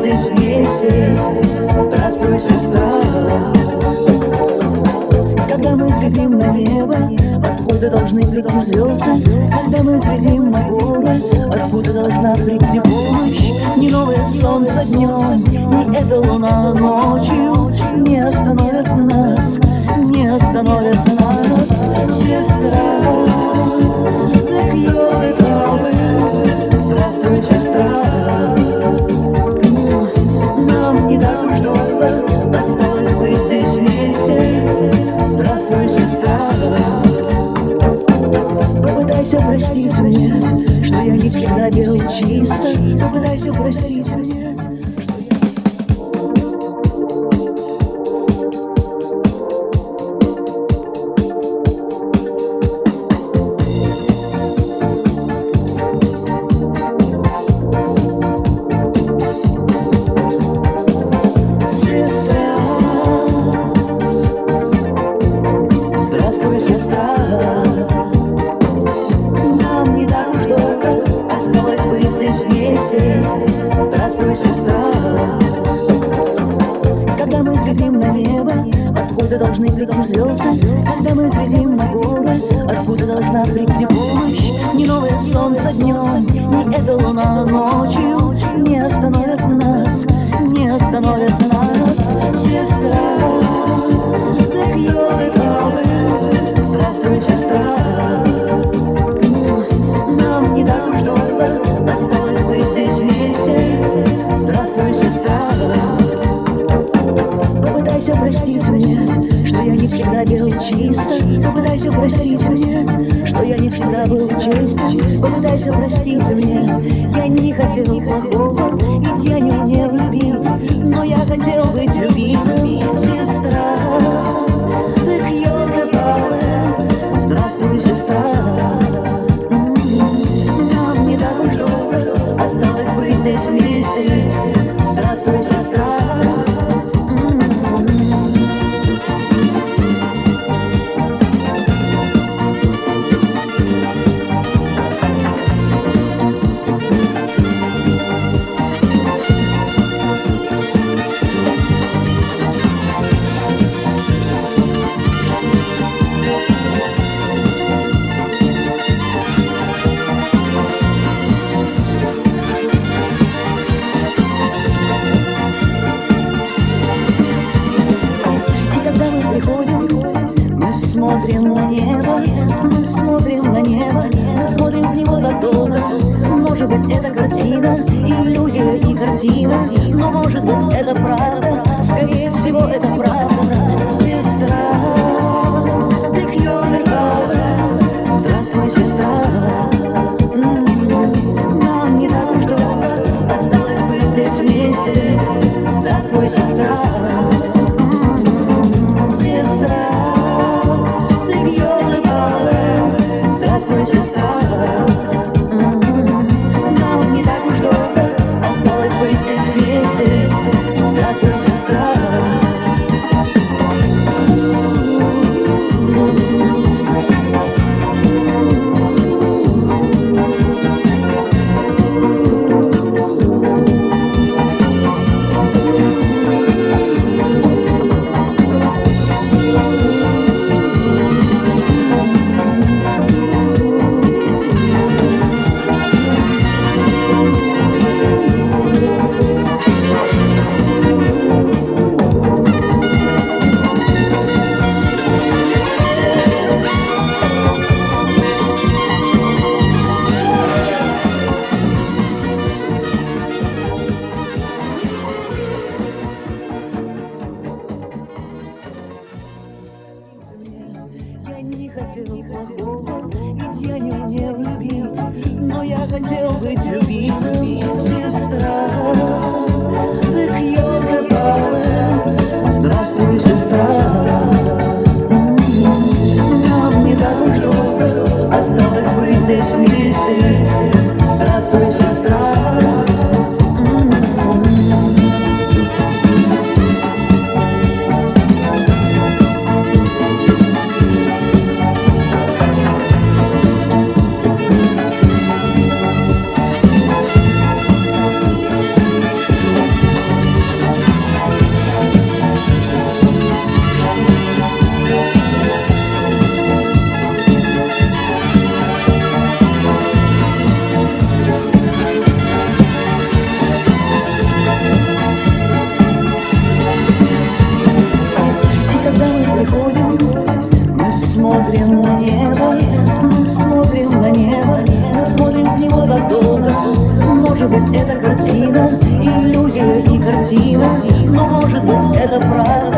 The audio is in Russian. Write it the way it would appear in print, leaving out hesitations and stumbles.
здесь вместе. Здравствуй, сестра. Когда мы глядим на небо, откуда должны прийти звезды? Когда мы глядим на горы, откуда должна прийти помощь? Ни новое солнце днем, ни эта луна ночью не остановят нас, не остановят нас, сестра. Так здравствуй, сестра. Нам не так уж долго осталось быть здесь вместе. Здравствуй, сестра. Попытайся простить мне, что я не всегда делал чисто. Попытайся простить мне. Здравствуй, сестра. Когда мы глядим на небо, откуда должны прийти звезды? Когда мы глядим на горы, откуда должна прийти помощь? Ни новое солнце днем, ни эта луна ночью не остановят нас, не остановят нас, сестра. Так здравствуй, сестра. Нам не так уж долго осталось быть здесь вместе. Здравствуй, сестра. Попытайся простить мне, что я не всегда делал чисто. Попытайся простить мне, что я не всегда был честен. Попытайся простить мне, я не хотел плохого, ведь я не умел любить, но я хотел быть любимым, сестра. Так здравствуй, сестра. Нам не так уж долго осталось быть здесь вместе. Здравствуй, сестра. Смотрим на небо, мы смотрим на небо, мы смотрим в него так долго. Может быть, это картина, иллюзия и картина, но может быть, это правда, скорее всего, это правда, сестра. Так здравствуй, сестра. Нам не так уж долго осталось быть здесь вместе. Здравствуй, сестра. Сестра. Здравствуй, сестра. Нам не так уж долго осталось быть здесь вместе. Здравствуй, сестра. Может быть, это картина, иллюзия и картина, но может быть, это правда.